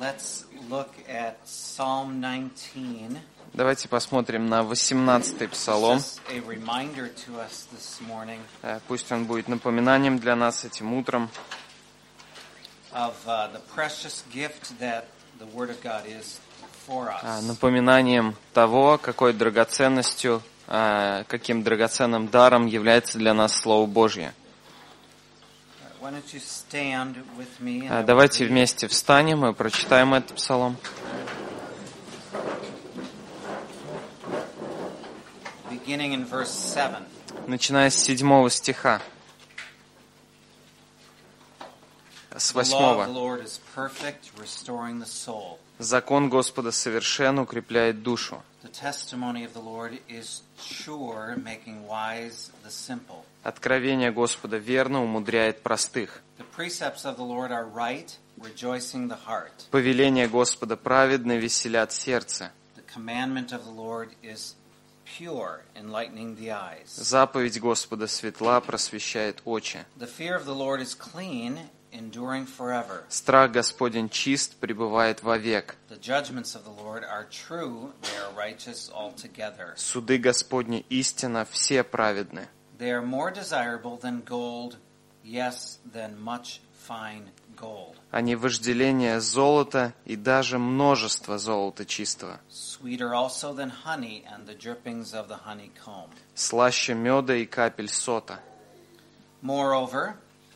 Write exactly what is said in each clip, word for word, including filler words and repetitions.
let's look at Psalm nineteen. Давайте посмотрим на восемнадцатый псалом. Just a reminder to us this morning Э, Пусть он будет напоминанием для нас этим утром of uh, the precious gift that the Word of God is for э, us. напоминанием того, какой драгоценностью, э, каким драгоценным даром является для нас Слово Божье. Why don't you stand with me and Э, I will Давайте read вместе встанем и прочитаем этот псалом. beginning in verse seven. Начиная с седьмого стиха. С The law of the восьмого. Lord is perfect, restoring the soul. Закон Господа совершен, укрепляет душу. The testimony of the Lord is sure, making wise the simple. Откровение Господа верно, умудряет простых. The precepts of the Lord are right, rejoicing the heart. Повеление Господа праведны, веселят сердце. The commandment of the Lord is pure, enlightening the eyes. Заповедь Господа светла, просвещает очи. The fear of the Lord is clean, enduring forever. Страх Господень чист, пребывает вовек. The judgments of the Lord are true, they are righteous altogether. Суды Господни истина, все праведны. They are more desirable than gold, yes, than much fine gold. Они вожделение золота и даже множество золота чистого. Sweeter also than honey and the drippings of the honeycomb. Слаще меда и капель сота. Moreover,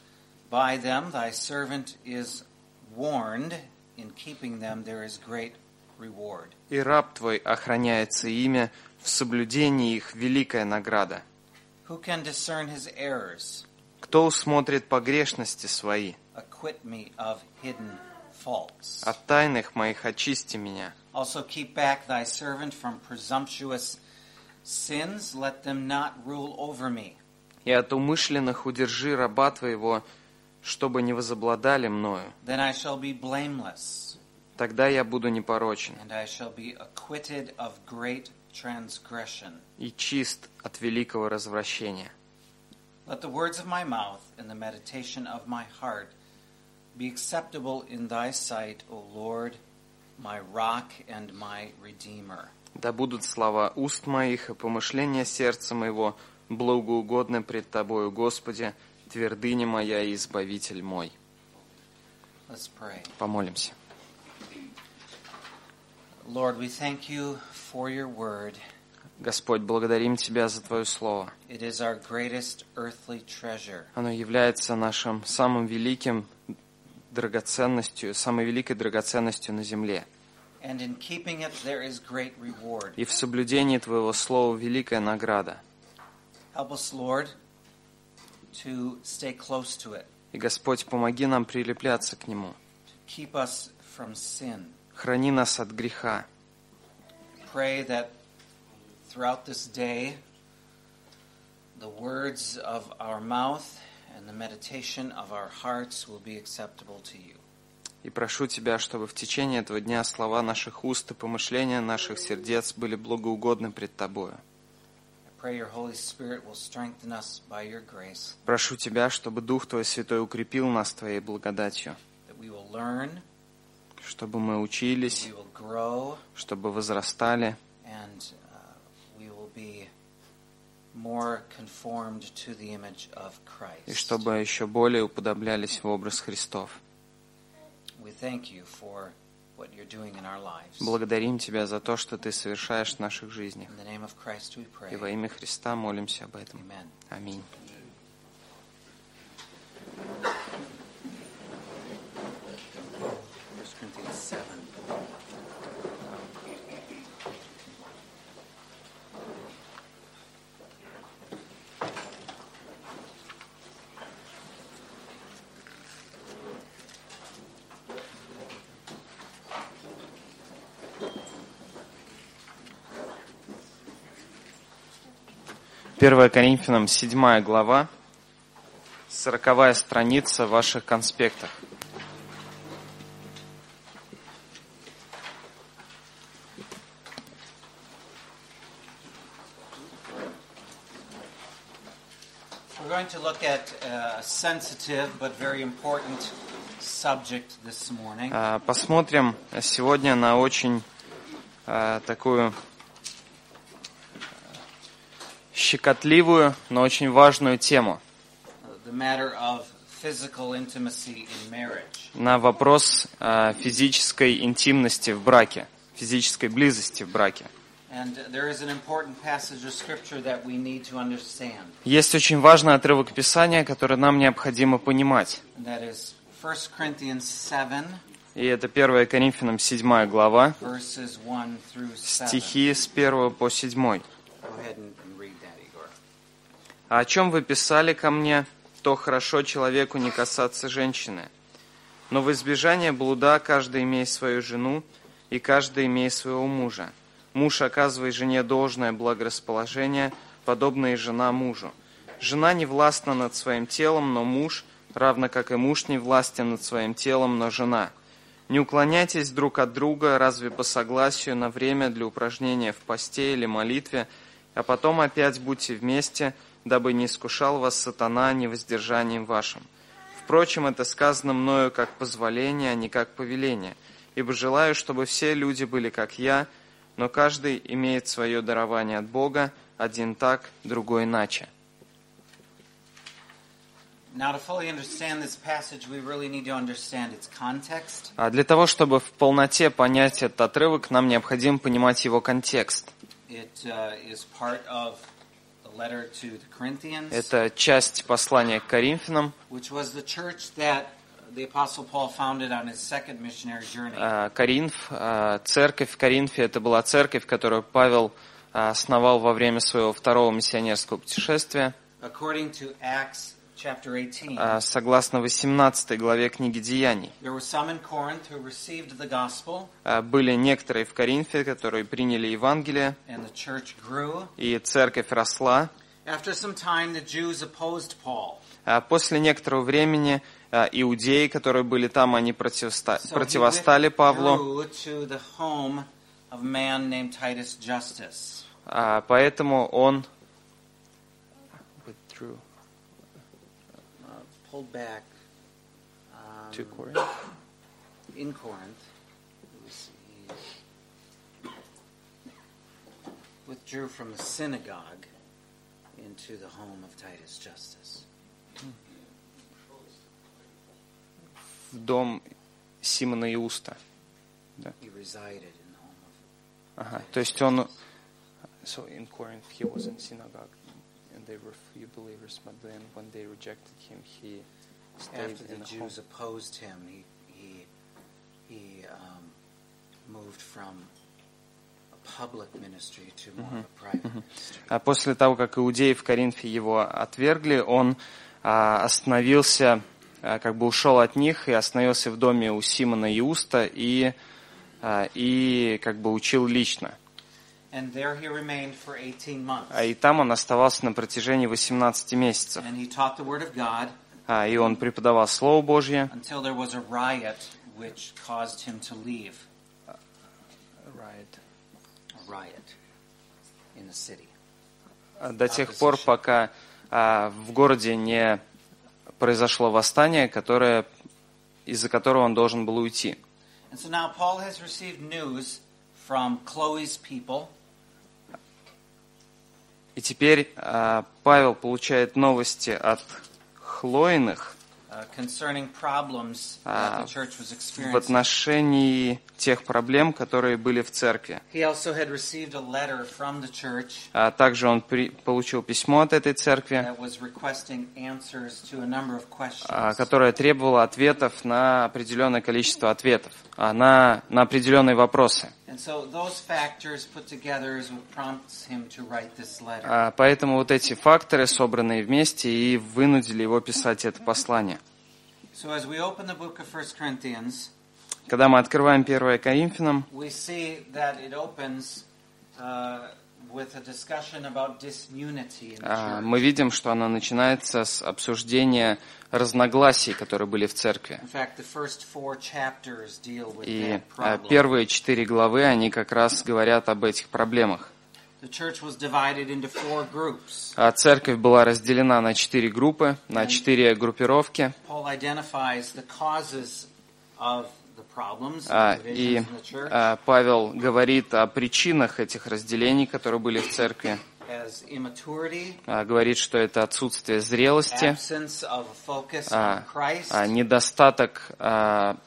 by them thy servant is warned, in keeping them there is great reward. И раб твой охраняется ими, в соблюдении их великая награда. Who can discern his errors? Кто усмотрит погрешности свои? Acquit me of hidden faults. От тайных моих очисти меня. Also keep back thy servant from presumptuous sins, let them not rule over me. И от умышленных удержи раба твоего, чтобы не возобладали мною. Then I shall be blameless, Тогда я буду непорочен and I shall be acquitted of great transgression. и чист от великого развращения. Let the words of my mouth and the meditation of my heart be acceptable in thy sight, O Lord, my rock and my redeemer. Да будут слова уст моих и помышления сердца моего благоугодны пред Тобою, Господи, твердыня моя и избавитель мой. Let's pray. Помолимся. Lord, we thank you for your word. Господь, благодарим Тебя за Твое Слово. It is our greatest earthly treasure. Оно является нашим самым великим драгоценностью, самой великой драгоценностью на земле. And in keeping it, there is great reward. И в соблюдении Твоего Слова великая награда. Help us, Lord, to stay close to it, И, Господь, помоги нам прилепляться к Нему. to keep us from sin. Храни нас от греха. Pray that throughout this day, the words of our mouth and the meditation of our hearts will be acceptable to you. И прошу Тебя, чтобы в течение этого дня слова наших уст и помышления наших сердец были благоугодны пред Тобою. I pray your Holy Spirit will strengthen us by your grace, Прошу Тебя, чтобы Дух Твой Святой укрепил нас Твоей благодатью, that we will learn, чтобы мы that учились, we will grow, чтобы возрастали, and uh, we will be more conformed to the image of и Christ. чтобы еще более уподоблялись в образ Христов. We thank you for what you're doing in our lives. Благодарим Тебя за то, что Ты совершаешь в наших жизнях. In the name of Christ we pray. И во имя Христа молимся об этом. Amen. Аминь. First Corinthians seven. первое Коринфянам, седьмая глава, сороковая страница в ваших конспектах. We're going to look at a sensitive but very important subject this morning. А, Посмотрим сегодня на очень а, такую щекотливую, но очень важную тему. The matter of physical intimacy in marriage. На вопрос а, физической интимности в браке, физической близости в браке. And there is an important passage of scripture that we need to understand. Есть очень важный отрывок Писания, который нам необходимо понимать. And that is First Corinthians seven, И это первое Коринфянам седьмая глава, verses one through seven. стихи с первого по седьмой. Go ahead and and read that, Igor. «А о чем вы писали ко мне, то хорошо человеку не касаться женщины. Но в избежание блуда каждый имеет свою жену, и каждый имеет своего мужа. Муж оказывает жене должное благорасположение, подобно и жена мужу. Жена не властна над своим телом, но муж, равно как и муж не властен над своим телом, но жена. Не уклоняйтесь друг от друга, разве по согласию на время для упражнения в посте или молитве, а потом опять будьте вместе, дабы не искушал вас сатана невоздержанием вашим. Впрочем, это сказано мною как позволение, а не как повеление, ибо желаю, чтобы все люди были как я, но каждый имеет свое дарование от Бога, один так, другой иначе». Now, to fully understand this passage, we really need to understand its context. А для того, чтобы в полноте понять этот отрывок, нам необходимо понимать его контекст. It uh, is part of the letter to the Corinthians, Это часть послания к Коринфянам. which was the church that the Apostle Paul founded on his second missionary journey. А, Коринф, а, церковь в Коринфе, это была церковь, которую Павел а, основал во время своего второго миссионерского путешествия. According to Acts chapter eighteen, А, Согласно восемнадцатой главе книги Деяний, there were some in Corinth who received the gospel, а, были некоторые в Коринфе, которые приняли Евангелие, and the church grew. и церковь росла. After some time, the Jews opposed Paul. А После некоторого времени а, иудеи, которые были там, они противоста- So he противостали Павлу. withdrew to the home of a man named Titus Justus. А, Поэтому он withdrew Uh, pulled back um, to Corinth. in Corinth. Let me see. Withdrew from the synagogue into the home of Titus Justus. В дом Симона Иуста. He resided in the home of. Ага, то есть он... So in Corinth he was in synagogue, and they were few believers, but then when they rejected him, he stayed After in the the home. Jews opposed him, he he he um, moved from a public ministry to more of a private ministry. А после того, как иудеи в Коринфе его отвергли, он а, остановился, а, как бы ушел от них и остановился в доме у Симона Иуста и, а, и как бы учил лично. And there he remained for eighteen months. А и там он оставался на протяжении восемнадцати месяцев. And he taught the word of God А, и он преподавал Слово Божье. until there was a riot which caused him to leave. A riot in the city. До тех пор, пока а, в городе не произошло восстание, которое, из-за которого он должен был уйти. And so now Paul has received news from Chloe's people. И теперь а, Павел получает новости от Хлоиных Uh, concerning problems that the church was в experiencing. отношении тех проблем, которые были в церкви. He also had received a letter from the church А также он при, получил письмо от этой церкви, that was requesting answers to a number of questions. а, которое требовало ответов на определенное количество ответов, а, на, на определенные вопросы. And so those factors put together is what prompts him to write this letter. А, поэтому вот эти факторы, собранные вместе, и вынудили его писать это послание. So as we open the book of First Corinthians, Когда мы открываем первое Коринфянам, we see that it opens uh, with a discussion about disunity in the а, church. мы видим, что оно начинается с обсуждения разногласий, которые были в церкви. In fact, the first four chapters deal with И that а, problem. первые четыре главы, они как раз говорят об этих проблемах. the church was divided into four groups. А церковь была разделена на четыре группы, на четыре группировки. Paul identifies the causes of the problems А, and divisions И in the church а, Павел говорит о причинах этих разделений, которые были в церкви. as immaturity, А, Говорит, что это отсутствие зрелости, absence of a focus а, on Christ, а, недостаток а,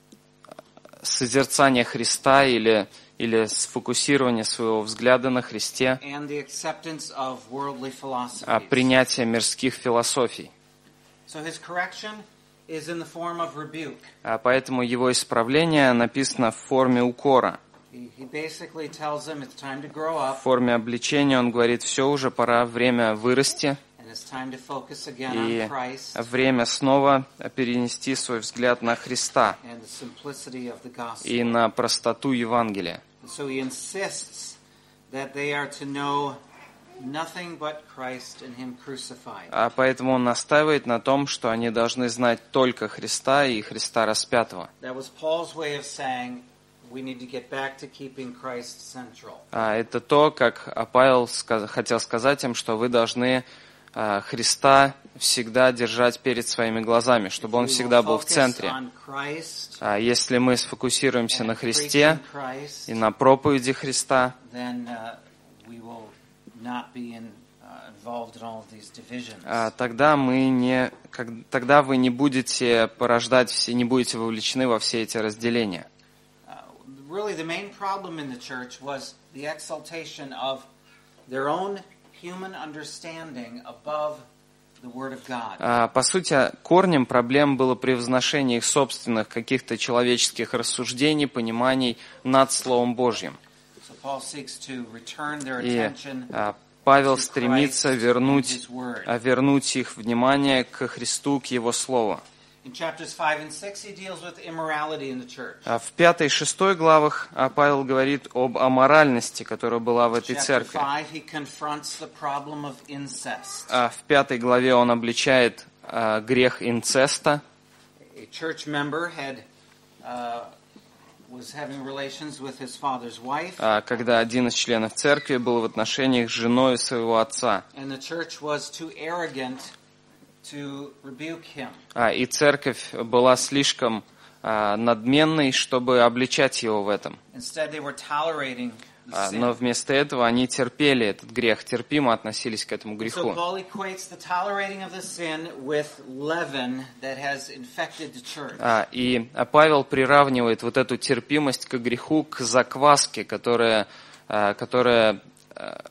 созерцания Христа или, или сфокусирования своего взгляда на Христе, and the acceptance of worldly а, philosophies. принятие мирских философий. So his correction is in the form of rebuke. А Поэтому его исправление написано в форме укора. He, he basically tells them it's time to grow up В форме обличения он говорит, все, уже пора, время вырасти, and it's time to focus again и on Christ время снова перенести свой взгляд на Христа and the simplicity of the gospel. и на простоту Евангелия. And so he insists that they are to know nothing but Christ and him crucified. А поэтому он настаивает на том, что они должны знать только Христа и Христа распятого. That was Paul's way of saying we need to get back to keeping Christ central. А это то, как Павел сказ- хотел сказать им, что вы должны а, Христа всегда держать перед своими глазами, чтобы он If we will всегда был в focus центре. on Christ А если мы сфокусируемся and на Христе preaching Christ, и на проповеди Христа, then uh, we will not be in, uh, involved in all of these divisions. а, тогда мы не, как- тогда вы не будете порождать все, не будете вовлечены во все эти разделения. Uh, really, the main problem in the church was the exaltation of their own human understanding above the Word of God. А, По сути, корнем проблем было превозношение их собственных каких-то человеческих рассуждений, пониманий над Словом Божьим. So Paul seeks to return their И attention а, Павел to стремится Christ and вернуть, His Word. а, вернуть их внимание к Христу, к Его Слову. In chapters five and six, he deals with immorality in the church. А В пятой и шестой главах а, Павел говорит об аморальности, которая была в этой Chapter церкви. five, he confronts the problem of incest. А В пятой главе он обличает а, грех инцеста. A church member had uh, was having relations with his father's wife, а, Когда один из членов церкви был в отношениях с женой своего отца. and the church was too arrogant to rebuke him. А, И церковь была слишком а, надменной, чтобы обличать его в этом. Instead, they were tolerating the А, sin. Но вместо этого они терпели этот грех, терпимо относились к этому So греху. Paul equates the tolerating of the sin with leaven that has infected the church. А, И а, Павел приравнивает вот эту терпимость к греху к закваске, которая, а, которая а,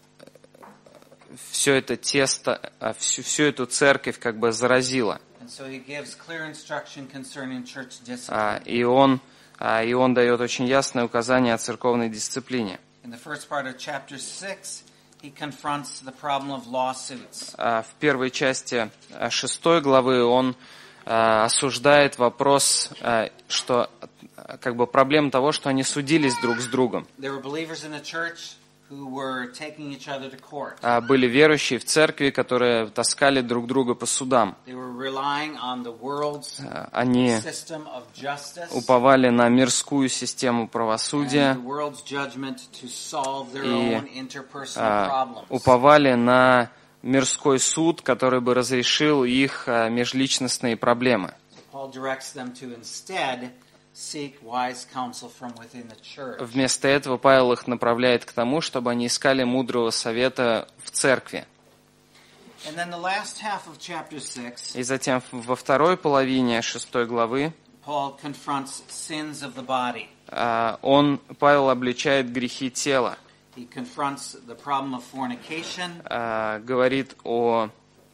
все это тесто, а, всю, всю эту церковь как бы заразила. And so he gives clear instruction concerning church А, discipline. И он, а, и он дает очень ясное указание о церковной дисциплине. In the first part of chapter six, he confronts the problem of lawsuits. А, В первой части а, шестой главы он а, осуждает вопрос, а, что а, как бы проблема того, что они судились друг с другом. There were believers in the church who were taking each other to court. А, Были верующие в церкви, которые таскали друг друга по судам. They were relying on the world's А, Они system of justice уповали на мирскую систему and правосудия the world's judgment to solve their и own interpersonal а, problems. уповали на мирской суд, который бы разрешил их а, межличностные проблемы. Paul directs them to instead seek wise counsel from within the church. Вместо этого Павел их направляет к тому, чтобы они искали мудрого совета в церкви. And then the last half of chapter six, И затем во второй половине шестой главы Paul confronts sins of the body. а, он, Павел обличает грехи тела, He confronts the problem of fornication, а, говорит о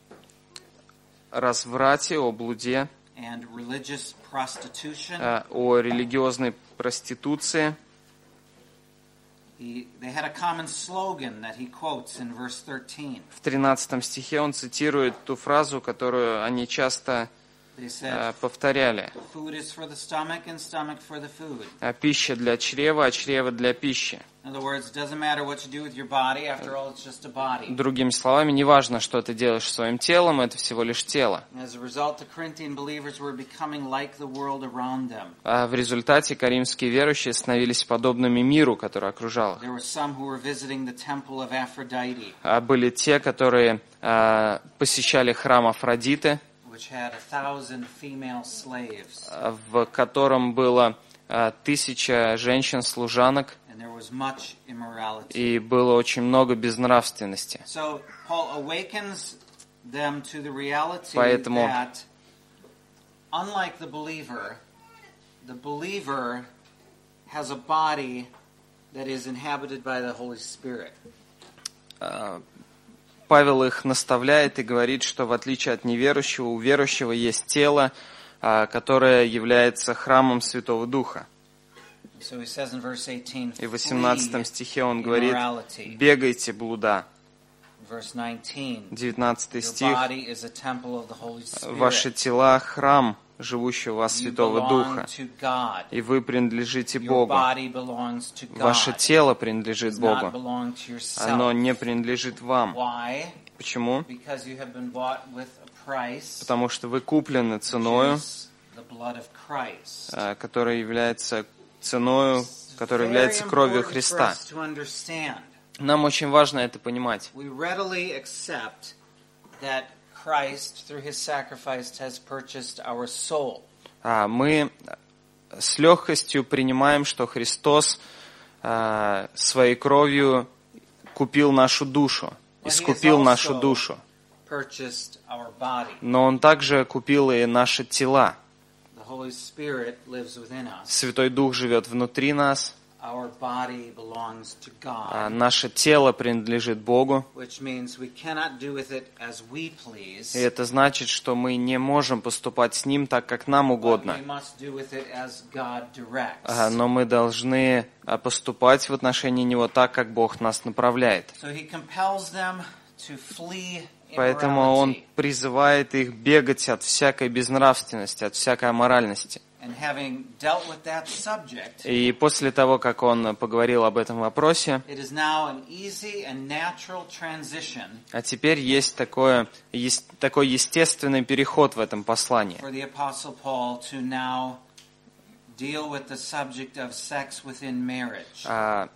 разврате, о блуде, and religious prostitution. а, о религиозной проституции. He, they had a common slogan that he quotes in verse thirteen. В тринадцатом стихе он цитирует ту фразу, которую они часто They said, повторяли: food is for the stomach and stomach for the food. а пища для чрева, а чрево для пищи. In other words, it doesn't matter what you do with your body. After all, it's just a body. Другими словами, не важно, что ты делаешь своим телом, это всего лишь тело. As a result, the Corinthian believers were becoming like the world around them. А в результате коринфские верующие становились подобными миру, который окружал их. There were some who were visiting the temple of Aphrodite, А были те, которые а, посещали храм Афродиты, which had a thousand female slaves, в котором было а, тысяча женщин-служанок, and there was much immorality. и было очень много безнравственности. So Paul awakens them to the reality Поэтому that, unlike the believer, the believer has a body that is inhabited by the Holy Spirit. Павел их наставляет и говорит, что в отличие от неверующего, у верующего есть тело, которое является храмом Святого Духа. So he says in verse eighteen, И в восемнадцатом стихе он говорит: immorality. «Бегайте, блуда». Verse nineteen, девятнадцатый your стих: body is a temple of the Holy «Ваши Spirit. тела – храм, живущего в вас You Святого belong Духа, to God. и вы принадлежите Your Богу». body belongs to God. Ваше тело It принадлежит does not Богу. belong to yourself. Оно не принадлежит вам. Why? Почему? Because you have been bought with a price, Потому что вы куплены which ценою, is the blood of Christ. а, которая является ценою, которая Very является кровью important for Христа. us to understand. Нам очень важно это понимать. We readily accept that Christ, through his sacrifice, has purchased our soul. А, Мы с легкостью принимаем, что Христос а, своей кровью купил нашу душу, But he has искупил нашу also душу. purchased our body. Но Он также купил и наши тела. The Holy Spirit lives within us. Святой Дух живет внутри нас, Our body belongs to а God, наше тело принадлежит Богу. which means we cannot do with it as we please, И это значит, что мы не можем поступать с Ним так, как нам but угодно. we must do with it as God directs. А, Но мы должны а, поступать в отношении Него так, как Бог нас направляет. So he compels them to flee Поэтому Он immorality. призывает их бегать от всякой безнравственности, от всякой аморальности. And having dealt with that subject, И после того, как Он поговорил об этом вопросе, it is now an easy and natural transition а теперь есть, такое, есть такой естественный переход в этом послании. for the Apostle Paul to now deal with the subject of sex within marriage. А,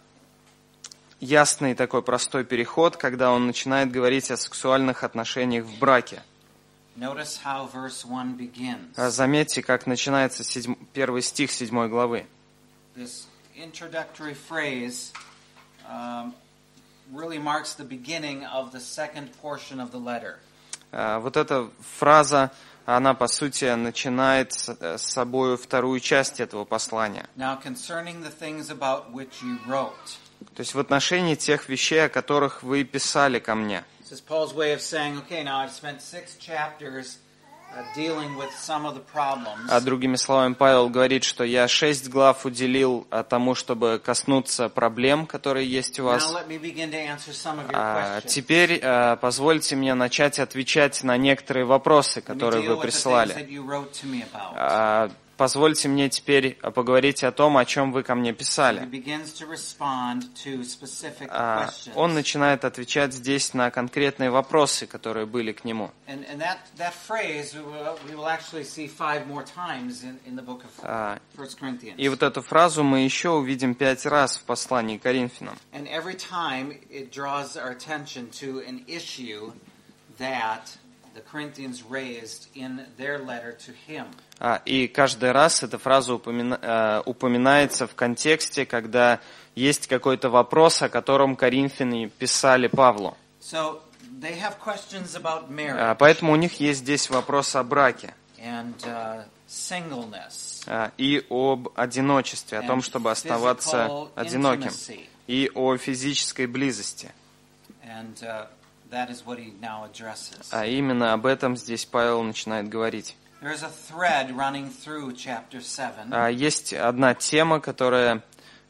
ясный такой простой переход, когда он начинает говорить о сексуальных отношениях в браке. Notice how verse one begins. А, заметьте, как начинается седьм... первый стих седьмой главы. This introductory phrase um, really marks the beginning of the second portion of the letter. А, вот эта фраза, она, по сути, начинает с, с собой вторую часть этого послания. Now concerning the things about which you wrote. То есть в отношении тех вещей, о которых вы писали ко мне. This is Paul's way of saying, okay, now I've spent six chapters uh, dealing with some of the problems. А другими словами, Павел говорит, что я шесть глав уделил а, тому, чтобы коснуться проблем, которые есть у Now вас. let me begin to answer some of your А questions. теперь а, позвольте мне начать отвечать на некоторые вопросы, Let me которые deal вы with the things присылали. that you wrote to me about. А, позвольте мне теперь поговорить о том, о чем вы ко мне He писали. begins to respond to specific А, questions. он начинает отвечать здесь на конкретные вопросы, которые были к нему. And, and that, that phrase we will, we will actually see five more times in, in the book of А, First Corinthians. и вот эту фразу мы еще увидим пять раз в послании к Коринфянам. And every time it draws our attention to an issue that the Corinthians raised in their letter to him. А, и каждый раз эта фраза упомина- э, упоминается в контексте, когда есть какой-то вопрос, о котором коринфяне писали Павлу. So they have questions about А, marriage поэтому у них есть здесь вопрос о браке and uh, singleness а, и об одиночестве, о том, and чтобы оставаться physical одиноким, intimacy. и о физической близости. And uh, that is what he now addresses. А именно об этом здесь Павел начинает говорить. There's a thread running through chapter seven. А, есть одна тема, которая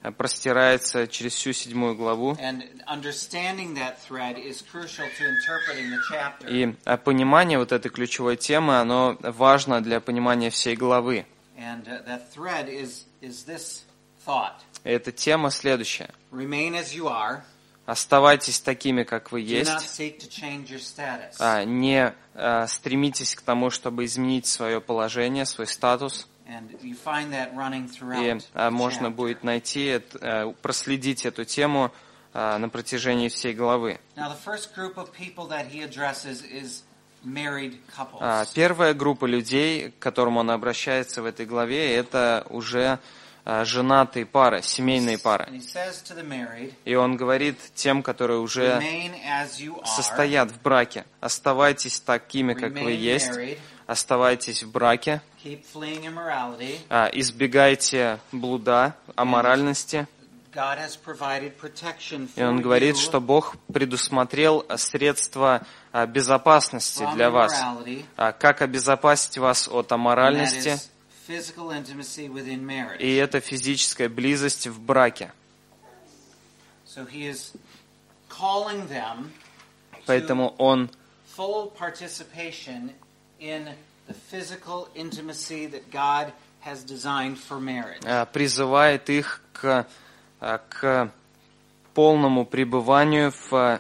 простирается через всю седьмую главу. And understanding that thread is crucial to interpreting the chapter. И понимание вот этой ключевой темы, оно важно для понимания всей главы. And uh, that thread is is this thought. И эта тема следующая. Remain as you are. Оставайтесь такими, как вы Do not есть. seek to change your status. А, Не а, стремитесь к тому, чтобы изменить свое положение, свой статус. And you find that running И throughout а, the можно chapter. будет найти, это, а, проследить эту тему а, на протяжении всей главы. Now, the first group of people that he addresses is married couples. А, Первая группа людей, к которым он обращается в этой главе, это уже а, женатые пары, семейные пары. And he says to the married, И он говорит тем, которые уже remain as you are, состоят в браке: оставайтесь такими, как вы remain есть, married, оставайтесь в браке, keep fleeing immorality. а, избегайте блуда, аморальности. God has provided protection И он for говорит, you что Бог предусмотрел средства а, безопасности from для вас. immorality, А, Как обезопасить вас от and that аморальности? is physical intimacy within marriage. И это физическая близость в браке. So he is calling them to Поэтому он full participation in the physical intimacy that God has designed for marriage. а, призывает их к, а, к полному пребыванию в,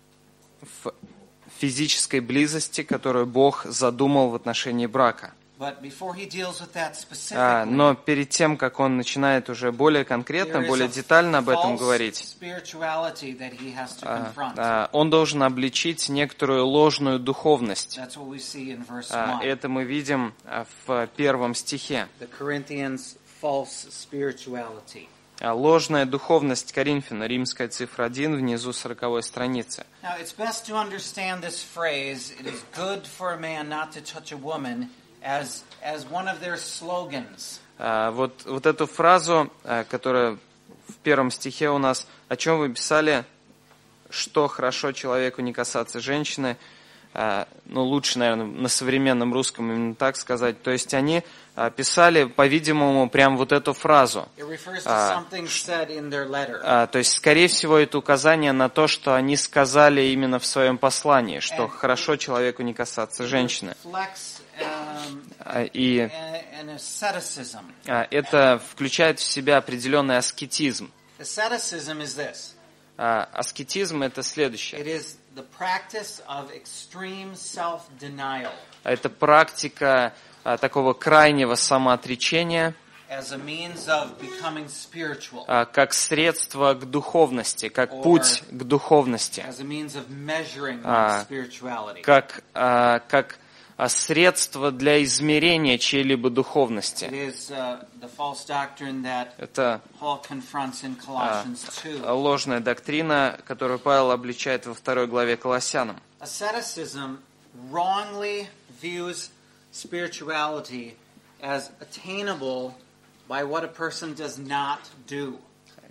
в физической близости, которую Бог задумал в отношении брака. But before he deals with that А, specifically, Но перед тем, как он начинает уже более конкретно, there is более a детально об этом false говорить, spirituality that he has to а, confront. а, он должен обличить некоторую ложную духовность. That's what we see in verse А, one. Это мы видим а, в первом стихе. The Corinthians' false spirituality. А, Ложная духовность Коринфян, римская цифра один, внизу сороковой страницы. Now, it's best to understand this phrase, it is good for a man not to touch a woman, as, as one of their slogans. А, Вот, вот эту фразу, а, которая в первом стихе у нас, о чем вы писали, что хорошо человеку не касаться женщины, а, ну, лучше, наверное, на современном русском именно так сказать. То есть они а, писали, по-видимому, прям вот эту фразу. It refers to Ah. something said in their letter. А, То есть, скорее всего, это указание на то, что они сказали именно в своем послании, что хорошо человеку не касаться женщины. It reflects um, А, И a- an asceticism. а, это включает в себя определенный аскетизм. Asceticism is this. А, Аскетизм — это следующее. It is the practice of extreme self-denial Это практика а, такого крайнего самоотречения as a means of becoming spiritual, а, как средство к духовности, как Or- путь к духовности, as a means of measuring Ah. one's spirituality. как, а, как а, средство для измерения чьей-либо It духовности. is uh, the false doctrine that Это Paul confronts in Colossians two. ложная доктрина, которую Павел обличает во второй главе Колоссянам. Asceticism wrongly views spirituality as attainable by what a person does not do.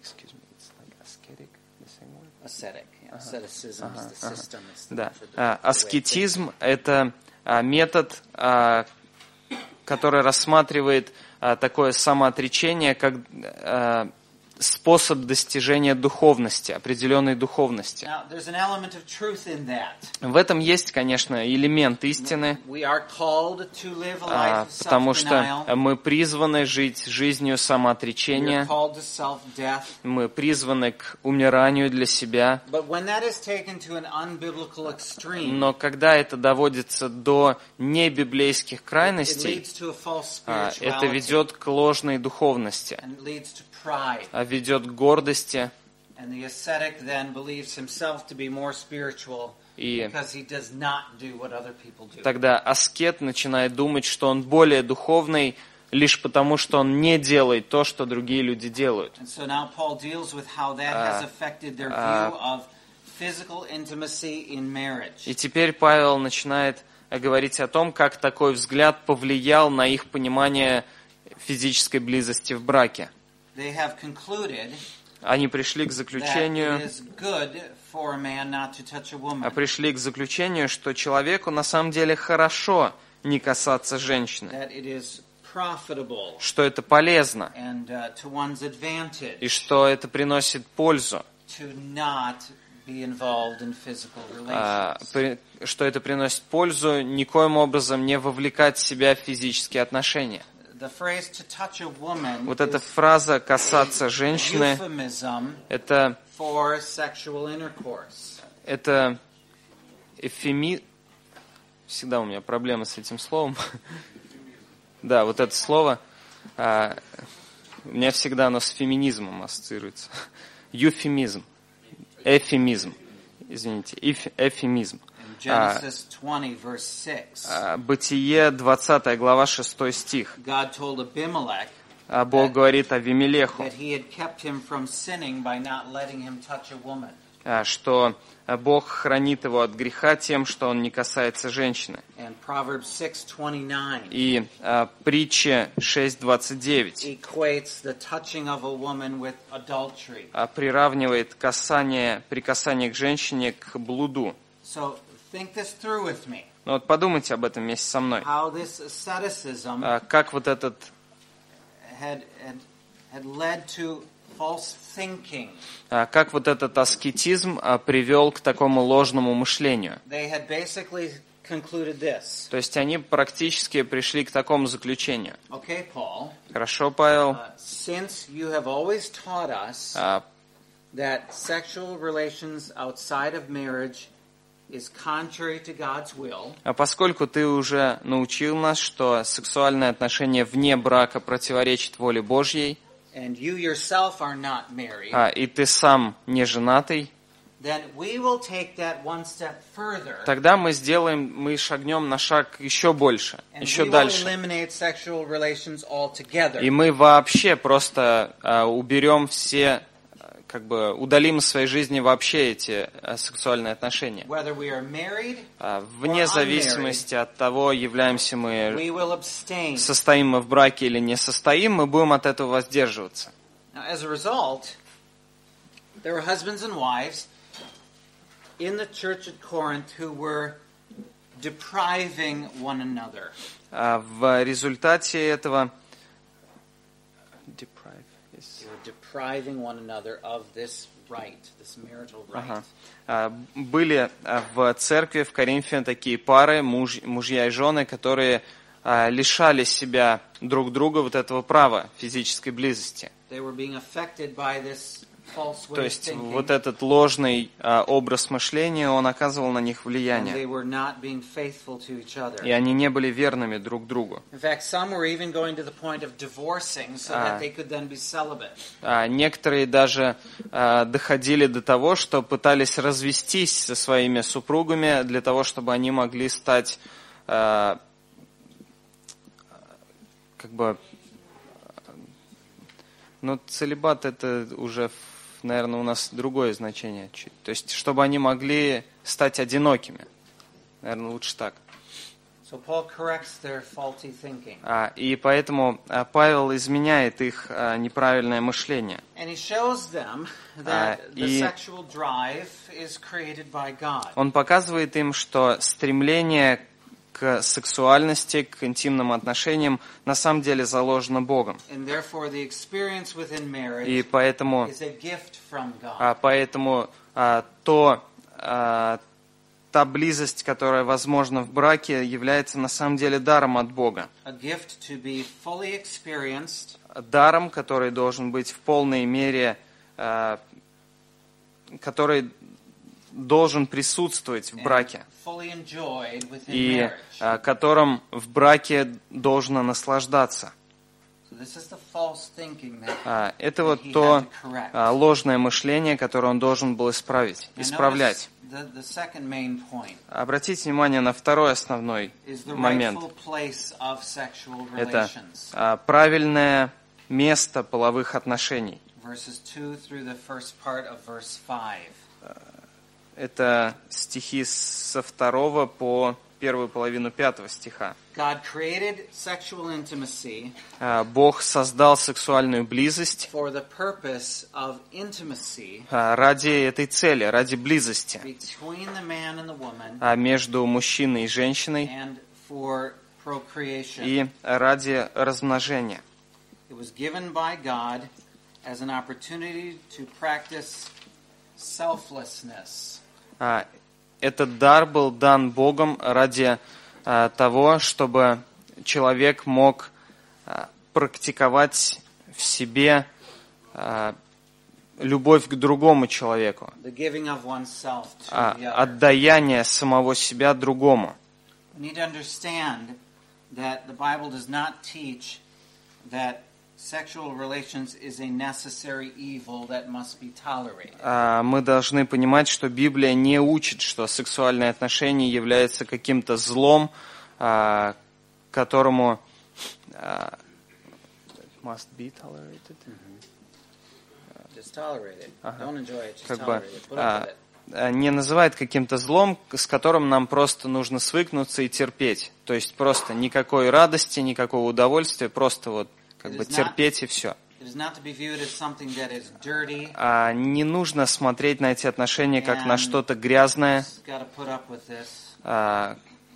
Ascetic. Yeah. Asceticism is the system. It's the, Да. for the- А, the way of Аскетизм — это а, метод, а, который рассматривает а, такое самоотречение как а, способ достижения духовности, определенной духовности. Now, there's an element of truth in that. В этом есть, конечно, элемент истины, We are called to live a а, life of потому что self-denial. мы призваны жить жизнью We are самоотречения, called to self-death. мы призваны к умиранию для себя. But when that is taken to an unbiblical extreme, Но когда это доводится до небиблейских it крайностей, leads to a false а, это spirituality ведет к ложной духовности, and it leads to pride. а ведет к гордости, And the ascetic then believes himself to be more spiritual и because he does not do what other people do. тогда аскет начинает думать, что он более духовный лишь потому, что он не делает то, что другие люди делают. And so now Paul deals with how that has affected their uh, view of physical intimacy in marriage. И теперь Павел начинает говорить о том, как такой взгляд повлиял на их понимание физической близости в браке. They have concluded Они пришли к that it заключению, is good for a man not to touch a а woman. пришли к заключению, что человеку на самом деле хорошо не касаться женщины, That it is profitable что это полезно, and uh, to one's advantage и что это приносит пользу, to not be involved in physical а, relations. при- что это приносит пользу, никоим образом не вовлекать себя в физические отношения. The phrase to touch a woman Вот эта is фраза «касаться женщины» euphemism это, for sexual intercourse. это эфеми... Всегда у меня проблемы с этим словом. Да, вот это слово, а, у меня всегда оно с феминизмом ассоциируется. Юфемизм, эфемизм, извините, эф- эфемизм. In Genesis twenty, verse six, А, Бытие, двадцатая глава, шестой стих. God told Abimelech А Бог говорит Авимелеху, that he had kept him from sinning by not letting him touch a woman. а, что Бог хранит его от греха тем, что он не касается женщины. And Proverbs six twenty-nine И а, притча шесть двадцать девять equates the touching of a woman with adultery. а, приравнивает касание, прикасание к женщине к блуду. So think this through with me. Ну вот подумайте об этом вместе со мной. How this asceticism А, Как вот этот, had, had, had led to false thinking. а, как вот этот аскетизм а, привел к такому ложному мышлению. They had basically concluded this. То есть они практически пришли к такому заключению. Okay, Paul, Хорошо, Павел, uh, since you have always taught us а, that sexual relations outside of marriage is contrary to God's will, а поскольку ты уже научил нас, что сексуальные отношения вне брака противоречат воле Божьей, and you yourself are not married, а, и ты сам не женатый, then we will take that one step further тогда мы сделаем, мы шагнем на шаг еще больше, and еще we will дальше. eliminate sexual relations altogether. И мы вообще просто а, уберем все, а, как бы удалим из своей жизни вообще эти а, сексуальные отношения. Whether we are married, А, вне зависимости от того, являемся мы, we will abstain. состоим мы в браке или не состоим, мы будем от этого воздерживаться. Now, as a result, there were husbands and wives in the church at Corinth who were depriving one another. А в результате этого deprive is- They were depriving one another of this right, this marital right. Ага. А, были а, в церкви в Коринфе такие пары, муж, мужья и жены, которые а, лишали себя друг друга вот этого права физической близости. They were being affected by this false То way of есть thinking, вот этот ложный а, образ мышления, он оказывал на них and they влияние. were not being faithful to each other. И они не были верными друг другу. In fact, some were even going to the point of divorcing so Ah. that they could then be celibate. А, некоторые даже а, доходили до того, что пытались развестись со своими супругами для того, чтобы они могли стать а, как бы, ну, целибат это уже, наверное, у нас другое значение чуть. То есть, чтобы они могли стать одинокими. Наверное, лучше так. So Paul corrects their faulty thinking. А, и поэтому а, Павел изменяет их а, неправильное мышление. And he shows them А, that the и- sexual drive is created by God. Он показывает им, что стремление к сексуальности, к интимным отношениям на самом деле заложено Богом. And therefore the experience within И marriage поэтому, is a gift from God. а, поэтому а, то, а, та близость, которая возможна в браке, является на самом деле даром от Бога. A gift to be fully experienced Даром, который должен быть в полной мере, а, который должен присутствовать в браке. and fully enjoyed within И marriage. а, которым в браке должно наслаждаться. So this is the false thinking that А, Это he вот had то to correct. а, ложное мышление, которое он должен был исправить, And исправлять. notice The, the second main point Обратите внимание на второй основной is the момент. rightful place of sexual Это relations. а, правильное место половых отношений. Verses two through the first part of verse five. Это стихи со второго по первую половину пятого стиха. God created sexual intimacy А, Бог создал сексуальную близость for the purpose of intimacy а, ради этой цели, ради близости between the man and the woman а, между мужчиной и женщиной, and for procreation. и ради размножения. It was given by God as an opportunity to practice selflessness. А, Этот дар был дан Богом ради а, того, чтобы человек мог а, практиковать в себе а, любовь к другому человеку, The giving of oneself to а, the other. отдаяние самого себя другому. We need to understand that the Bible does not teach that sexual relations is a necessary evil that must be tolerated. А, Мы должны понимать, что Библия не учит, что сексуальные отношения являются каким-то злом, а, которому а, must be tolerated. Just tolerate it. Ага. Don't enjoy it, just Как бы tolerate it. Put up а, with it. а, не называет каким-то злом, с которым нам просто нужно свыкнуться и терпеть. То есть просто никакой радости, никакого удовольствия, просто вот как бы терпеть и все. It is not to be viewed as something that is dirty. А не нужно смотреть на эти отношения как на And что-то грязное. just gotta put up with this. А,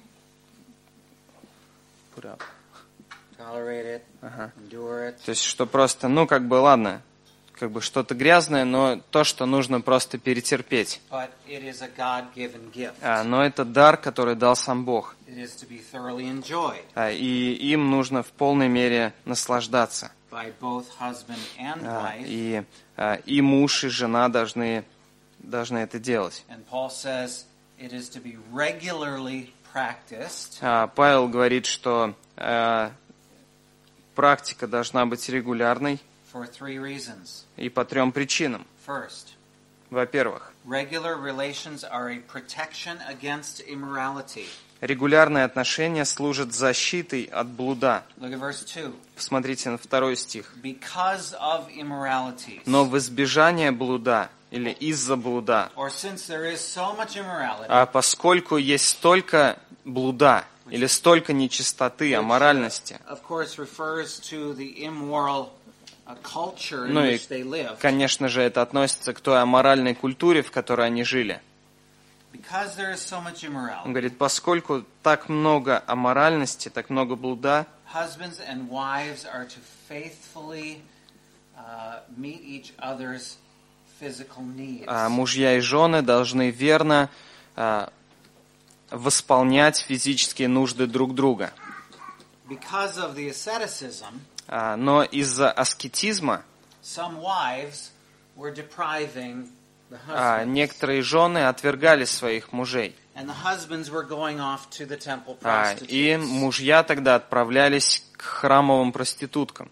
put up. Tolerate it. Ага. Endure it. То есть, что просто, ну, как бы, ладно, как бы что-то грязное, но то, что нужно просто перетерпеть. But it is a God-given gift. А, но это дар, который дал сам Бог. It is to be thoroughly enjoyed А, и им нужно в полной мере наслаждаться. by both husband and А, wife. и, а, и муж, и жена должны, должны это делать. And Paul says it is to be regularly practiced А, Павел говорит, что а, практика должна быть регулярной for three reasons. и по трем причинам. First, Во-первых, regular relations are a protection against immorality. регулярные отношения служат защитой от блуда. Look at verse two. Посмотрите на второй стих. Because of immoralities, Но в избежание блуда или из-за блуда, or since there is so much immorality, а поскольку есть столько блуда или столько нечистоты, аморальности, of course refers to the immoral uh, culture in ну и, which they live. конечно же, это относится к той аморальной культуре, в которой они жили. Because there is so much Он immorality, говорит, поскольку так много аморальности, так много блуда, husbands and wives are to faithfully uh, meet each other's physical needs. а мужья и жены должны верно а, восполнять физические нужды друг друга. Because of the asceticism, А, но из-за аскетизма some wives were depriving the а, husbands, некоторые жены отвергали своих мужей. and the husbands were going off to the temple А, и prostitutes. мужья тогда отправлялись к храмовым проституткам.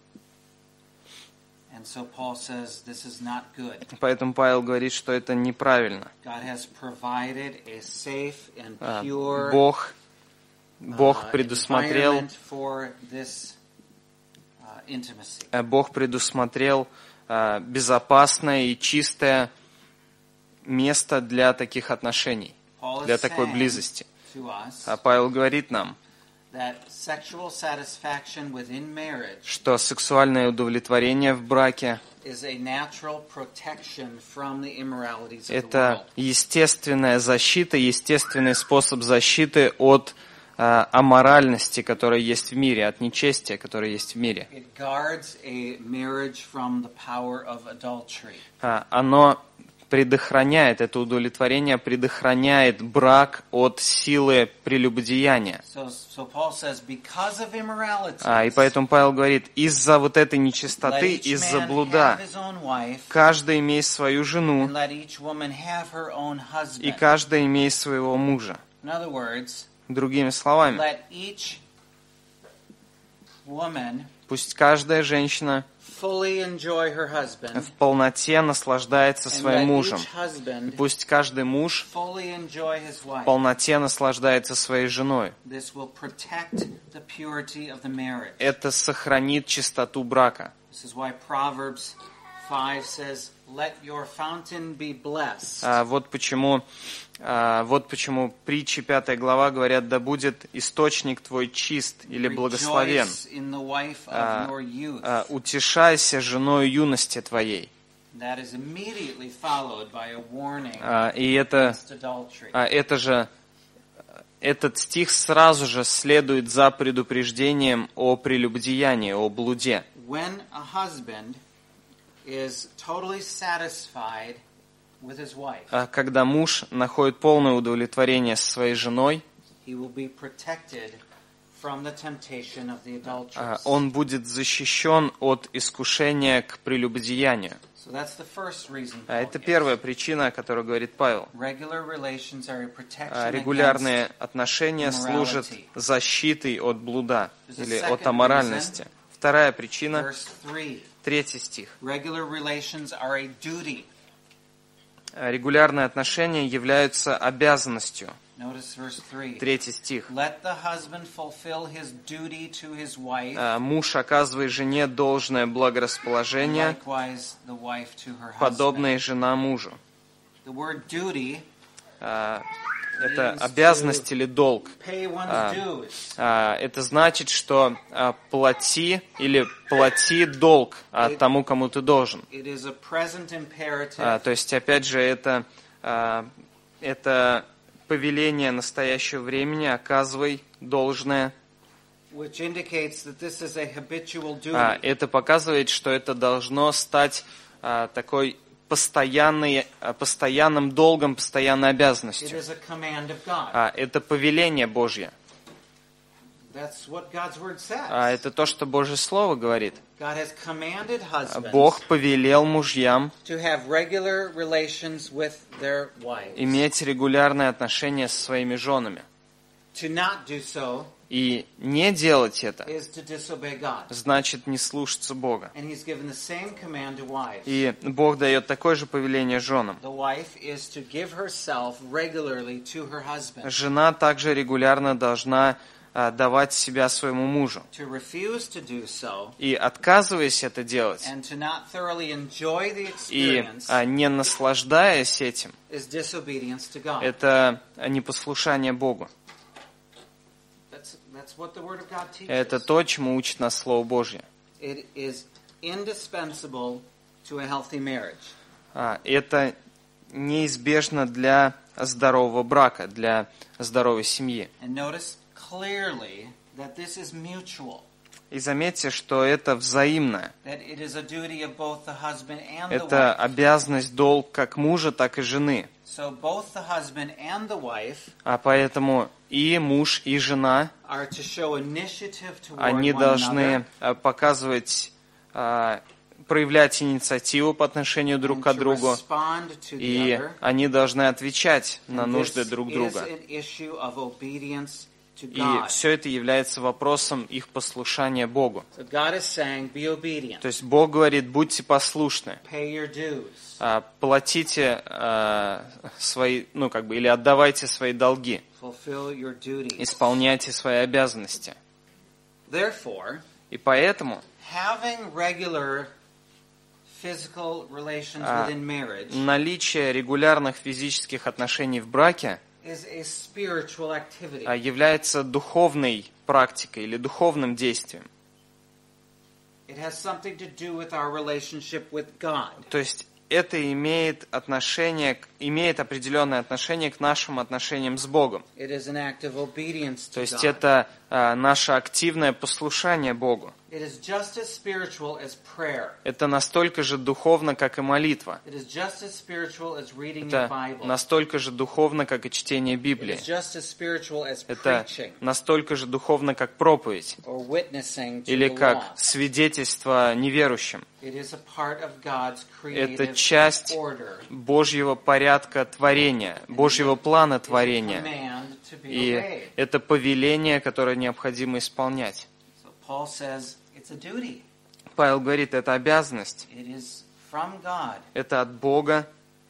And so Paul says this is not good. Поэтому Павел говорит, что это неправильно. God has provided a safe and А, pure Бог, Бог uh, предусмотрел, environment for this uh, intimacy. а, Бог предусмотрел а, безопасное и чистое место для таких отношений, Paul для is такой saying близости. to us А Павел говорит нам, that sexual satisfaction within marriage что сексуальное удовлетворение в браке is a natural protection from the immoralities of the это world. естественная защита, естественный способ защиты от а, аморальности, которая есть в мире, от нечестия, которое есть в мире. It guards a marriage from the power of adultery. А, оно предохраняет, это удовлетворение предохраняет брак от силы прелюбодеяния. So, so Paul says, because of immorality, А, и поэтому Павел говорит, из-за вот этой let нечистоты, each из-за man блуда, have his own wife, каждый имеет свою жену, and let each woman have her own и husband. каждый имеет своего мужа. In other words, Другими словами, let each woman пусть каждая женщина fully enjoy her husband, в полноте наслаждается and своим let мужем. each husband Пусть каждый муж fully enjoy his в wife. полноте наслаждается своей женой. This will protect the purity of the marriage. Это сохранит чистоту брака. This is why Proverbs five says, "Let your fountain be blessed." А, вот почему, а, вот почему притчи пятая глава говорят, да будет источник твой чист или благословен. Rejoice in the wife of А, your youth. а, утешайся женой юности твоей. That is immediately followed by a warning А, и это, against adultery. а, это же этот стих сразу же следует за предупреждением о прелюбодеянии, о блуде. When a husband is totally satisfied with his wife, А когда муж находит полное удовлетворение со своей женой, he will be protected from the temptation of the а, adulteress. он будет защищен от искушения к прелюбодеянию. So that's the first reason А Paul это gives. первая причина, о которой говорит Павел. Regular relations are a protection А, against Регулярные отношения служат защитой от блуда или от аморальности. Вторая причина, verse three. третий стих. Regular relations are a duty. А, Регулярные отношения являются обязанностью. Notice verse three. Третий стих. Let the husband fulfill his duty to his wife, А, Муж оказывает жене должное and благорасположение, likewise the wife to her husband. подобное и жена мужу. The word duty, А, Это обязанность или долг. pay one's А, dues. А, Это значит, что а, плати или плати долг а, тому, кому ты должен. It is a present imperative А, То есть, опять же, это, а, это повеление настоящего времени, оказывай должное. which indicates that this is a habitual duty. А, Это показывает, что это должно стать а, такой постоянной, а, постоянным долгом, постоянной It обязанностью. is a command of God. А, Это повеление Божье. That's what God's word says. А, Это то, что Божье Слово говорит. God has commanded А, husbands Бог повелел мужьям to have regular relations with their wives. иметь регулярные отношения со своими женами. To not do so И не делать это is to disobey God. значит не слушаться Бога. And He's given the same command to wives. И Бог дает такое же повеление женам. The wife is to give herself regularly to her husband. Жена также регулярно должна а, давать себя своему мужу. To refuse to do so И отказываясь это делать, and to not thoroughly enjoy the и experience а, не наслаждаясь этим, is disobedience to God. это непослушание Богу. That's, that's what the Word of God teaches. Это то, чему учит нас Слово Божье. It is indispensable to a healthy marriage. А, Это неизбежно для здорового брака, для здоровой семьи. And notice clearly that this is mutual. И заметьте, что это взаимное. That it is a duty of both the husband and the Это wife. обязанность, долг как мужа, так и жены. So both the husband and the wife А поэтому и муж, и жена, are to show initiative toward они one должны another а, показывать, а, проявлять инициативу по отношению друг and к to другу, respond to the и other. они должны отвечать на And нужды this друг is друга. an issue of obedience to И God. все это является вопросом их послушания Богу. So God is saying, be obedient, То есть Бог говорит, будьте послушны, pay your dues, а, платите а, свои, ну как бы, или отдавайте свои долги, fulfill your duties. исполняйте свои обязанности. Therefore, И поэтому having regular physical relations А, within marriage наличие регулярных физических отношений в браке is a spiritual activity. а, является духовной практикой или духовным действием. It has something to do with our relationship with God. То есть это имеет отношение, к- имеет определенное отношение к нашим отношениям с Богом. It is an act of obedience То to есть God. это а, наше активное послушание Богу. It is just as spiritual as prayer. Это настолько же духовно, как и молитва. It is just as spiritual as reading the Это Bible. настолько же духовно, как и чтение It Библии. is just as spiritual as Это preaching настолько же духовно, как проповедь. or witnessing to Или the как lost. свидетельство неверующим. It is a part of God's Это creative часть order. Божьего порядка творения, Божьего плана It's a творения. command to be И obeyed. это повеление, которое необходимо исполнять. So Paul says it's a duty. Павел говорит, это обязанность, It is from God это от Бога,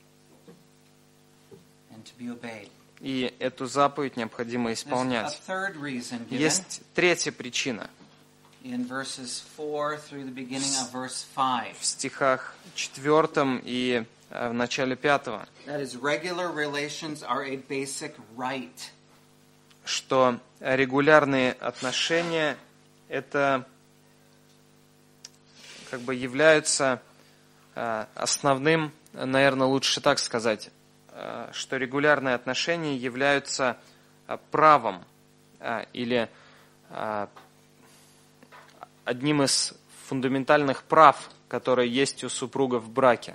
and to be obeyed. и эту заповедь необходимо There's a исполнять. third reason given Есть третья причина in verses four through the beginning of verse five. в стихах четвертом и э, в начале пятого, That is, regular relations are a basic right. что регулярные отношения это как бы являются э, основным, наверное, лучше так сказать, э, что регулярные отношения являются а, правом а, или а, одним из фундаментальных прав, которые есть у супруга в браке.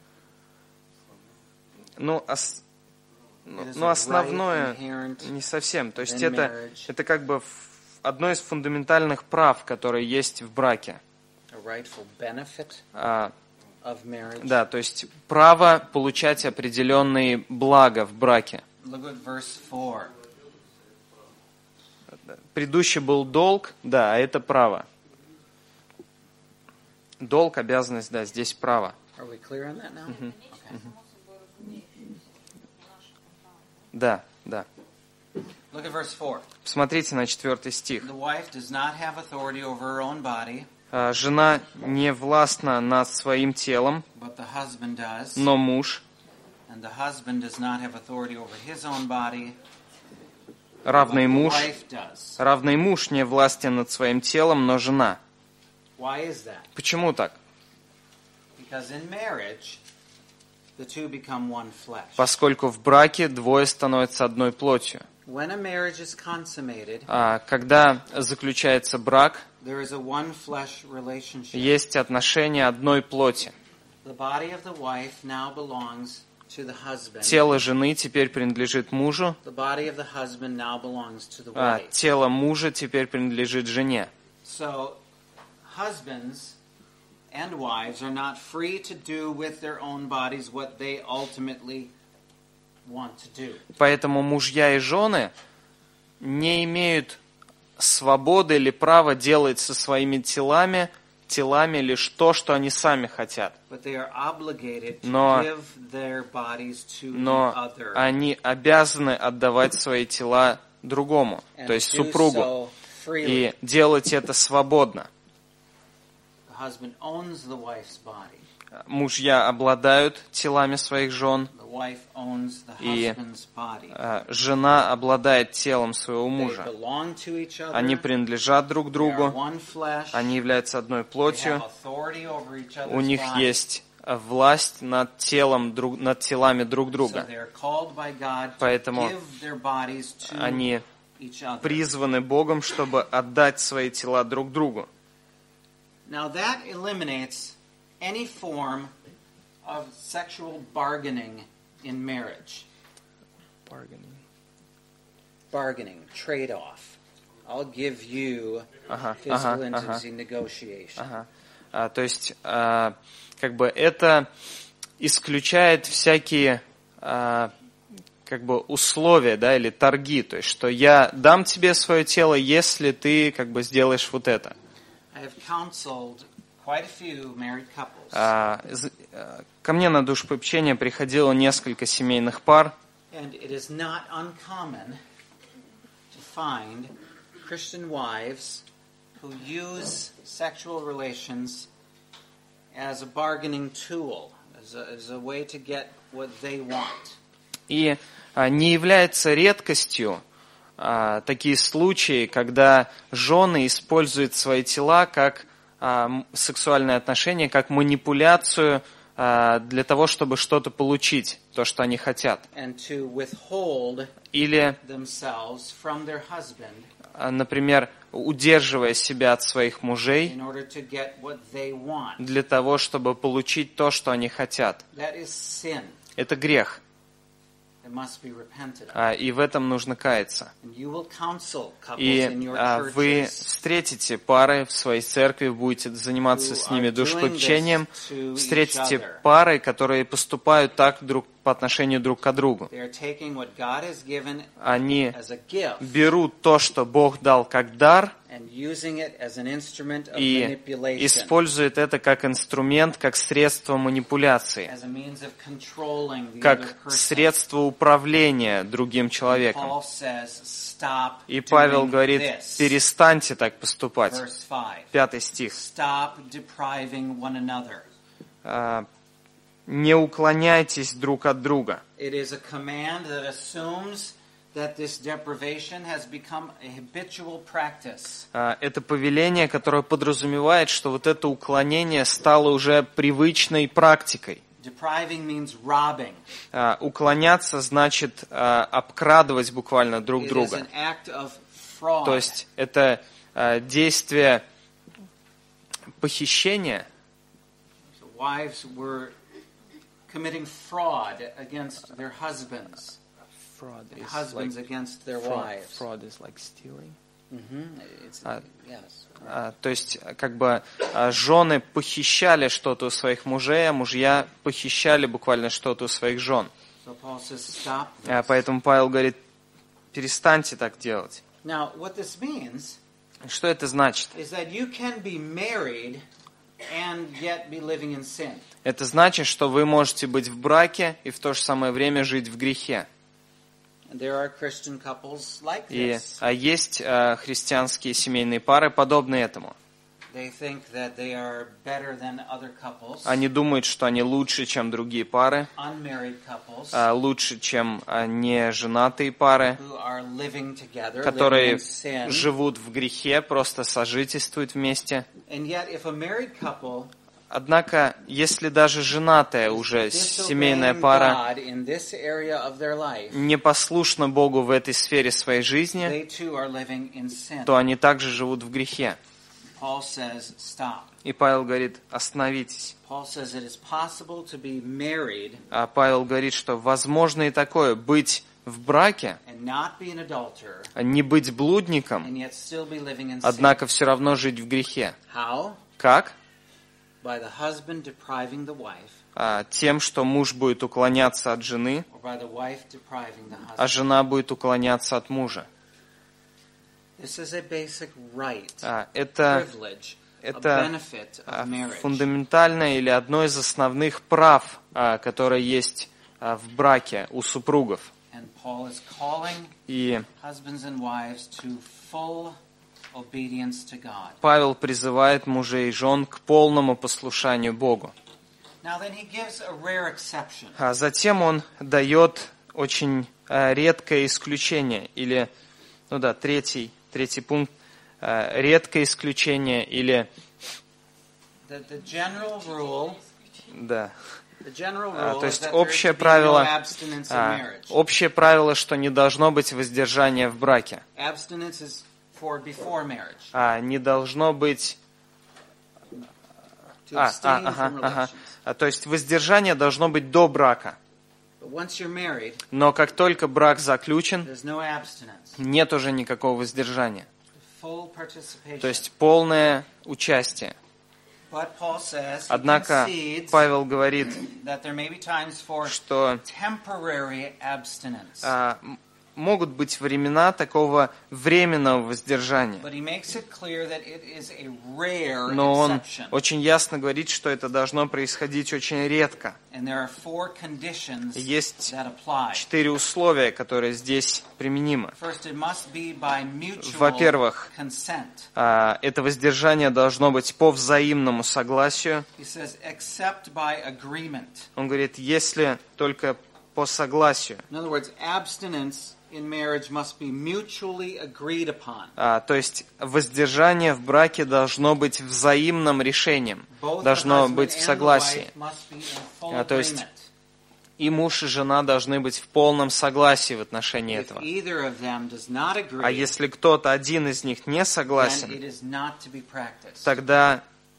Ну, ос, ну, ну основное не совсем. То есть это, это как бы одно из фундаментальных прав, которые есть в браке. А, да, то есть право получать определенные блага в браке. Предыдущий был долг, да, а это право. Долг, обязанность, да, здесь право. Угу. Угу. Да, да. Посмотрите на четвертый стих. Жена не властна над своим телом, но муж. Равный муж, равный муж не властен над своим телом, но жена. Почему так? Поскольку в браке двое становятся одной плотью. А когда заключается брак, есть отношения одной плоти. Тело жены теперь принадлежит мужу, а тело мужа теперь принадлежит жене. And wives are not free to do with their own bodies what they ultimately want to do. Поэтому мужья и жены не имеют свободы или права делать со своими телами, телами лишь то, что они сами хотят. But they are obligated to но, give their bodies to но the other. Они обязаны отдавать свои тела другому, And то есть do супругу, so freely. и делать это свободно. Мужья обладают телами своих жен, и жена обладает телом своего мужа. Они принадлежат друг другу, они являются одной плотью, у них есть власть над телом, над телами друг друга. Поэтому они призваны Богом, чтобы отдать свои тела друг другу. Now that eliminates any form of sexual bargaining in marriage. Bargaining. Bargaining, trade-off. I'll give you ага, physical ага, intimacy ага. negotiation. Ага. А, то есть, а, как бы это исключает всякие а, как бы условия, да, или торги. То есть, что я дам тебе свое тело, если ты как бы сделаешь вот это. А, ко мне на душепопечение приходило несколько семейных пар. И а, не является редкостью а, такие случаи, когда жены используют свои тела как а, сексуальные отношения, как манипуляцию а, для того, чтобы что-то получить, то, что они хотят. Или, а, например, удерживая себя от своих мужей для того, чтобы получить то, что они хотят. Это грех. А, и в этом нужно каяться. И а, вы встретите пары в своей церкви, будете заниматься с ними душепопечением, встретите пары, которые поступают так друг по отношению друг к другу. Они берут то, что Бог дал как дар, и используют это как инструмент, как средство манипуляции, как средство управления другим человеком. И Павел говорит, перестаньте так поступать. Пятый стих. Не уклоняйтесь друг от друга. Это повеление, которое подразумевает, что вот это уклонение стало уже привычной практикой. Depriving means robbing. А, уклоняться значит а, обкрадывать буквально друг It is друга. an act of fraud. То есть это а, действие похищения. So wives were committing fraud against their husbands. Fraud And husbands against their wives. Fraud is like stealing. Mm-hmm. It's, А, yes. а, то есть как бы а, жены похищали что-то у своих мужей, а мужья похищали буквально что-то у своих жен. So Paul says, stop this. А, поэтому Павел говорит, перестаньте так делать. Now, what this means Что это значит? is that you can be married and yet be living in sin. Это значит, что вы можете быть в браке и в то же самое время жить в грехе. And there are Christian couples like И this. а есть а, христианские семейные пары, подобные этому. They think that they are better than other couples, Они думают, что они лучше, чем другие пары, unmarried couples, а, лучше, чем а, неженатые пары, who are living together, living которые in sin. живут в грехе, просто сожительствуют вместе. And yet, if a married couple Однако, если даже женатая уже семейная disobeying пара God in this area of their life, непослушна Богу в этой сфере своей жизни, they too are living in sin. то они также живут в грехе. Paul says, stop. И Павел говорит, остановитесь. Paul says it is possible to be married А Павел говорит, что возможно и такое, быть в браке, and not be an adulterer, не быть блудником, and yet still be living in sin. однако все равно жить в грехе. How? Как? By the husband depriving the wife, А, тем, что муж будет уклоняться от жены, or by the wife depriving the а husband. жена будет уклоняться от мужа. This is a basic right, А, это privilege, a это benefit а, of marriage. фундаментальное или одно из основных прав, а, которое есть а, в браке у супругов. And Paul is calling И husbands and wives to full obedience to God. Павел призывает мужей и жен к полному послушанию Богу. Now then he gives a rare exception. А затем он дает очень а, редкое исключение, или, ну да, третий, третий пункт, а, редкое исключение, или, The, the general rule, да, the general а, rule то is есть that there is общее to be no правило, abstinence in а, marriage. общее правило, что не должно быть воздержания в браке. Abstinence is for before marriage, А, не должно быть... to А, а, abstain ага, from ага. relations. А, то есть воздержание должно быть до брака. But once you're married, Но как только брак заключен, there's no abstinence. нет уже никакого воздержания. Full participation. То есть полное участие. But Paul says, he Однако concedes Павел говорит, that there may be times for что temporary abstinence. а, м- могут быть времена такого временного воздержания. But he makes it clear that it is a rare Но он exception. очень ясно говорит, что это должно происходить очень редко. And there are four conditions Есть that apply. четыре условия, которые здесь применимы. First, it must be by mutual Во-первых, consent. А, это воздержание должно быть по взаимному согласию. He says, except by agreement. Он говорит, если только по согласию. In other words, abstinence in marriage must be mutually agreed upon. А, то есть воздержание в браке должно быть взаимным решением, Both the должно husband быть в and the согласии. wife must be in full А, то есть agreement. И муж, и жена должны быть в полном согласии в отношении If этого. either of them does not agree, А если кто-то один из них не then согласен, it is not to be practiced. тогда,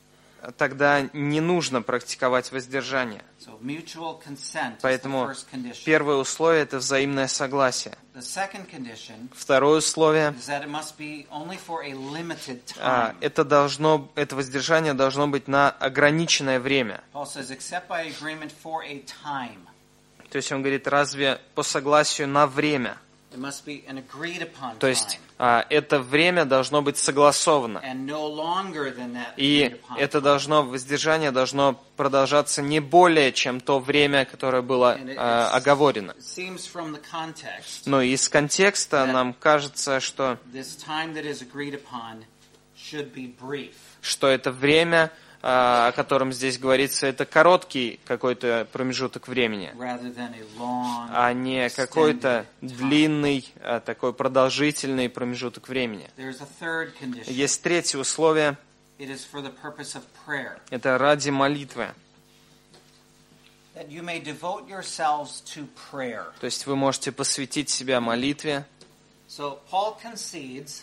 тогда не нужно практиковать воздержание. So mutual consent is the Поэтому first condition. первое условие – это взаимное согласие. The second condition Второе условие is that it must be only for a limited а, time. это должно, это воздержание должно быть на ограниченное время. Paul says, except by agreement for a time. То есть он говорит, разве по согласию на время? It must be an agreed upon То есть time. а, это время должно быть согласовано. And no longer than that agreed И upon это time. должно, воздержание должно продолжаться не более, чем то время, которое было And it- а, it's- оговорено. It seems from the context Но из контекста Yeah. нам кажется, что, this time that is agreed upon should be brief. что это время, а, о котором здесь говорится, это короткий какой-то промежуток времени, rather than a long, а не какой-то extended time. длинный, а, такой продолжительный промежуток времени. There's a third condition. Есть третье условие, It is for the purpose of prayer. это ради молитвы. that you may devote yourselves to prayer. То есть вы можете посвятить себя молитве. So Paul concedes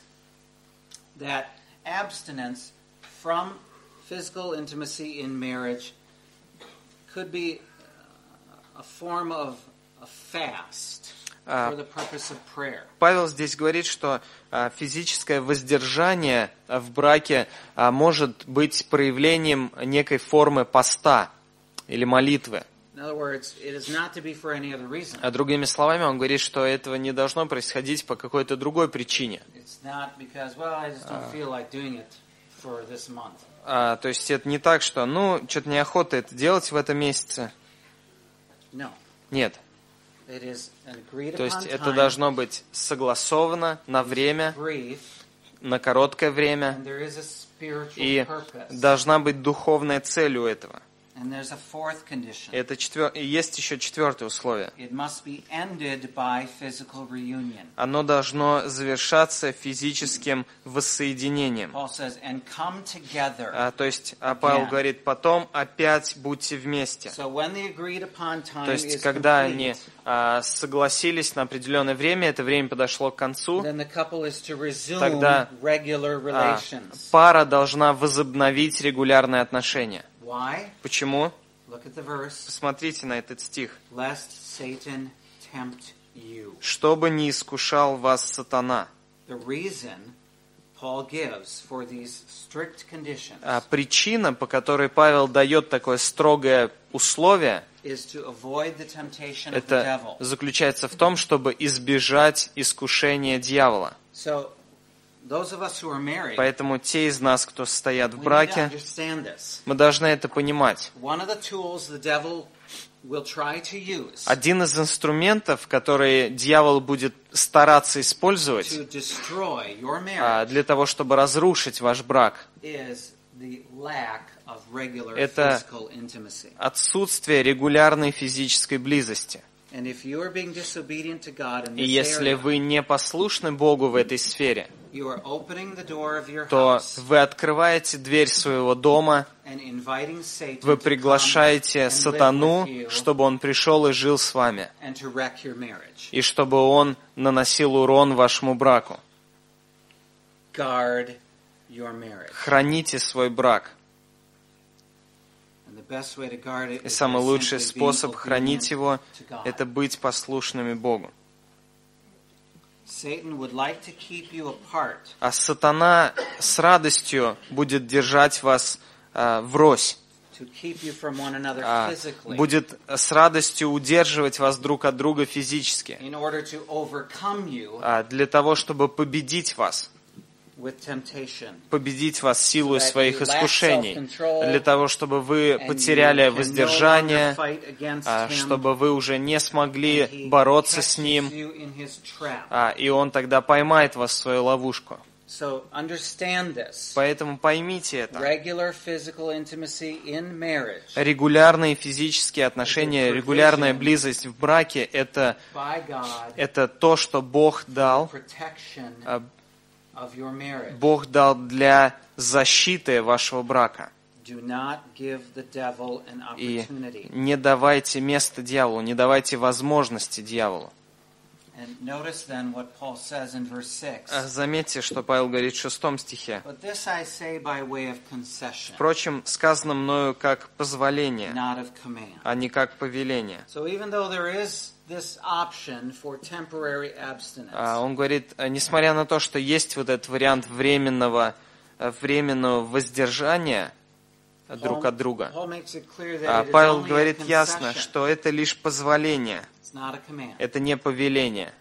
that abstinence from physical intimacy in marriage could be a form of a fast for the purpose of prayer. Павел здесь говорит, что а, физическое воздержание в браке а, может быть проявлением некой формы поста или молитвы. In other words, it is not to be for any other reason. А другими словами, он говорит, что этого не должно происходить по какой-то другой причине. It's not because, well, I just don't feel like doing it for this month. А, то есть это не так, что, ну, что-то неохота это делать в этом месяце. No. Нет. It is an agreed То есть upon это time, должно быть согласовано на время, brief, на короткое время, and there is a spiritual и purpose. должна быть духовная цель у этого. And there's a fourth condition. Это четвер... И есть еще четвертое условие. It must be ended by physical reunion. Оно должно завершаться физическим воссоединением. Paul says, and come together. А, то есть а Павел Again. говорит, потом опять будьте вместе. So when the agreed upon time То есть, is когда complete, они а, согласились на определенное время, это время подошло к концу, then the couple is to resume Тогда, regular а, relations. пара должна возобновить регулярные отношения. Why? Почему? Look at the verse. Посмотрите на этот стих. Lest Satan tempt you. «Чтобы не искушал вас сатана». The reason Paul gives for these strict conditions А причина, по которой Павел дает такое строгое условие, is to avoid the temptation of the это devil. заключается в том, чтобы избежать искушения дьявола. So, those of us who are married, Поэтому те из нас, кто стоят в we need to браке, understand this. мы должны это понимать. One of the tools the devil will try to use Один из инструментов, которые дьявол будет стараться использовать to destroy your а, marriage для того, чтобы разрушить ваш брак, is the lack of regular Это physical intimacy. отсутствие регулярной физической близости. And if you are being disobedient to God in И this если area, вы не послушны Богу в этой сфере, you are opening the door of your то house вы открываете дверь своего дома, and inviting Satan вы to come приглашаете and live сатану, with you чтобы он пришел и жил с вами, and to wreck your marriage. и чтобы он наносил урон вашему браку. Guard your marriage. Храните свой брак. And the best way to guard it И is самый by лучший simply being способ хранить его obedient to – God. это быть послушными Богу. Satan would like to keep you apart. А сатана с радостью будет держать вас а, врозь, To keep you from one another а, physically, будет с радостью удерживать вас друг от друга физически, in order to overcome you а, для того, чтобы победить вас, with temptation, победить вас силой So that своих you lack искушений, self-control, для того, чтобы вы and потеряли you can no воздержание, longer fight against а, him, чтобы вы уже не and смогли he бороться catches с ним, you in his trap. а, и он тогда поймает вас в свою ловушку. So understand this. Поэтому поймите это. Regular physical intimacy in marriage Регулярные физические отношения, регулярная близость в браке – это, by God, это то, что Бог дал, protection а, of your marriage. Бог дал для защиты вашего брака. Do not give the devil an И opportunity. не давайте место дьяволу, не давайте возможности дьяволу. And notice then what Paul says in verse six. А заметьте, что Павел говорит в шестом стихе. But this I say by way of concession, Впрочем, сказано мною как позволение, not of command. а не как повеление. So even though there is this option for temporary abstinence, А он говорит, несмотря на то, что есть вот этот вариант временного, временного воздержания друг от друга, Paul makes it clear that а it is Павел only a говорит ясно, concession. что это лишь позволение, It's not a command. это не повеление.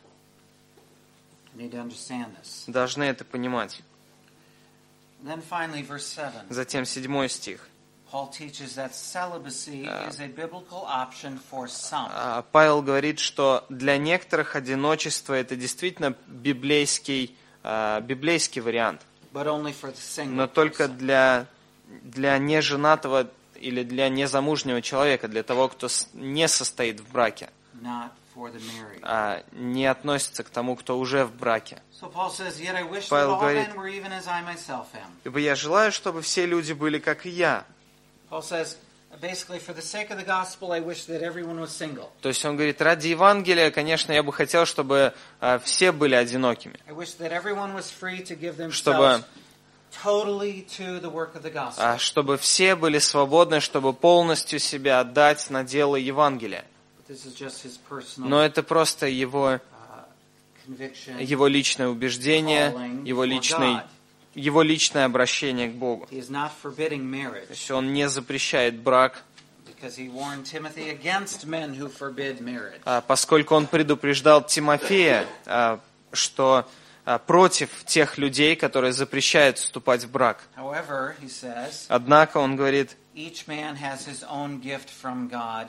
You need to understand this. Должны это понимать. Then finally, verse seven. Затем седьмой стих. Paul teaches that celibacy is a biblical option for some. А Павел говорит, что для некоторых одиночество это действительно библейский, а, библейский вариант, But only for the single но только person. для, для неженатого или для незамужнего человека, для того, кто с- не состоит в браке, Not for the married. а не относится к тому, кто уже в браке. So Paul says, yet I wish that Павел all говорит, men were even as I myself am. Ибо я желаю, чтобы все люди были как и я. Paul says, Basically, for the sake of the gospel, I wish that everyone was single. То есть он говорит, ради Евангелия, конечно, я бы хотел, чтобы а, все были одинокими. I wish that everyone was free to give themselves Чтобы, totally to the work of the gospel. а, чтобы все были свободны, чтобы полностью себя отдать на дело Евангелия. But this is just his personal Но это просто его, uh, conviction. его личное убеждение, его, личный, его личное обращение к Богу. He is not forbidding То marriage есть он не запрещает брак, because he warned Timothy against men who forbid marriage. а, поскольку он предупреждал Тимофея, а, что а, против тех людей, которые запрещают вступать в брак. However, he says, Однако он говорит, each man has his own gift from God,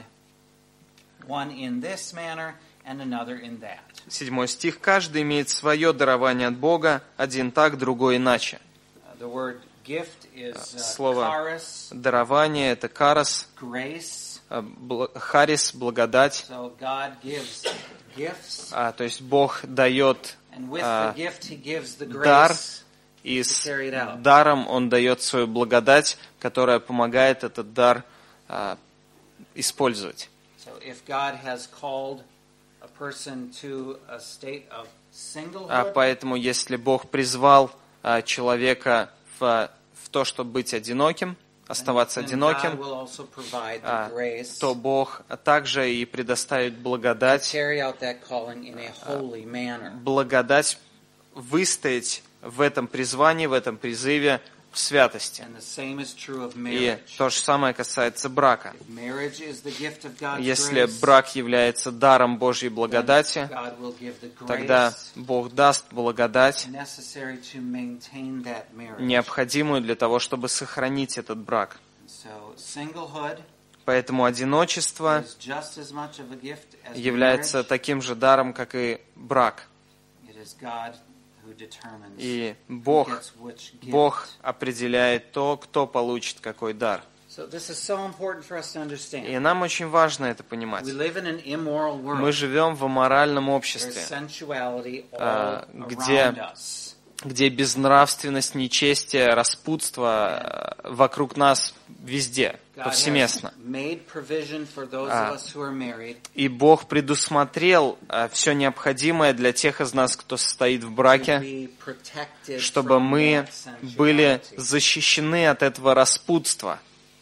one in this manner and another in that. седьмой стих, каждый имеет свое дарование от Бога, один так, другой иначе. Uh, the word gift is uh, Слово charis, дарование – это карос, grace. а, бл- харис, благодать. So God gives gifts, А, то есть Бог дает and with uh, the gift he gives the дар, grace. и с carry it out. даром Он дает свою благодать, которая помогает этот дар а, использовать. So if God has called a person to a state of А singlehood, поэтому, если Бог призвал а, человека в, в то, чтобы быть одиноким, оставаться then God одиноким, will also provide the а, grace то Бог также и предоставит благодать, carry out that calling in a holy manner. благодать выстоять в этом призвании, в этом призыве в святости. And the same is true of И marriage. то же самое касается брака. If marriage is the gift of God's Если grace, брак является даром Божьей благодати, God will give the тогда grace Бог даст благодать, necessary to maintain that marriage. необходимую для того, чтобы сохранить этот брак. So singlehood Поэтому одиночество is just as much of a gift as является marriage. таким же даром, как и брак. It is God who determines И who Бог, gets which gift. Бог определяет то, кто получит какой дар. So this is so important for us to И understand. нам очень важно это понимать. We live in an immoral world. Мы живем в аморальном There's обществе, sensuality all а, around где us. где безнравственность, нечестие, распутство э, вокруг нас везде, God повсеместно. has made provision for those А. of us who are married И Бог предусмотрел все необходимое для тех из нас, кто состоит в to браке, be protected чтобы from мы that были sensuality. защищены от этого распутства.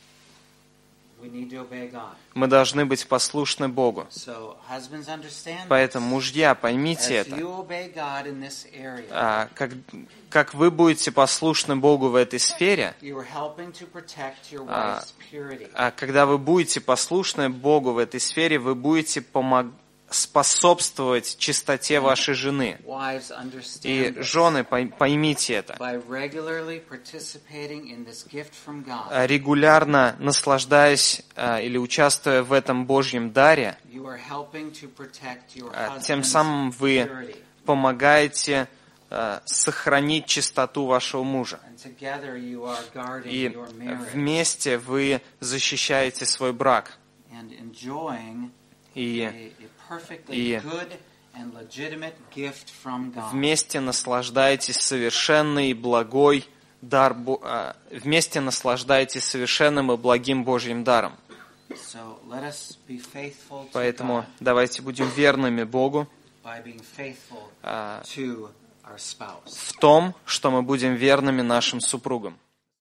We need to obey God. Мы должны быть послушны Богу. So husbands understand Поэтому, this. мужья, поймите As это. you obey God in this area, А, Как, как вы будете послушны Богу в этой сфере, you are helping to protect your А. wife's purity. а когда вы будете послушны Богу в этой сфере, вы будете помогать, способствовать чистоте вашей жены. Wives understand И this. жены, пой- поймите это. By regularly participating in this gift from God, Регулярно наслаждаясь а, или участвуя в этом Божьем даре, you are helping to protect your а, тем husband's самым вы purity. помогаете а, сохранить чистоту вашего мужа. And together you are guarding И your marriage вместе вы защищаете свой брак. and enjoying И a, a perfectly и good and legitimate gift from God. вместе наслаждаетесь совершенный и благой дар, Бо- а, вместе наслаждаетесь совершенным и благим Божьим даром. So let us be faithful to Поэтому God давайте будем верными Богу by being faithful а, to our spouse. в том, что мы будем верными нашим супругам.